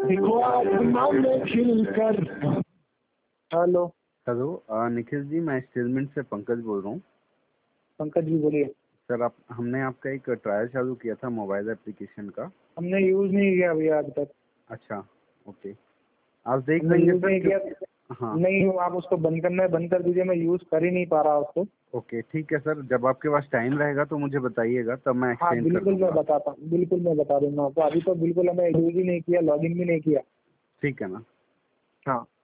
देखो आसमां में खिलकर। हेलो। हेलो निखिल जी, मैं स्टेलमेंट से पंकज बोल रहा हूँ। पंकज जी बोलिए। सर हमने आपका एक ट्रायल चालू किया था मोबाइल एप्लीकेशन का। हमने यूज नहीं किया भैया अभी तक। अच्छा, ओके, आप देख हमने लेंगे यूज सर नहीं किया। हाँ नहीं हो, आप उसको बंद करना है बंद कर दीजिए, मैं यूज कर ही नहीं पा रहा उसको। ओके ठीक है सर, जब आपके पास टाइम रहेगा तो मुझे बताइएगा, तब मैं हाँ एक्सचेंज कर बिल्कुल मैं दूंगा। बताता हूँ, बिल्कुल मैं बता दूंगा आपको। अभी तो बिल्कुल हमें यूज ही नहीं किया, लॉगिन भी नहीं किया। ठीक है ना। हाँ।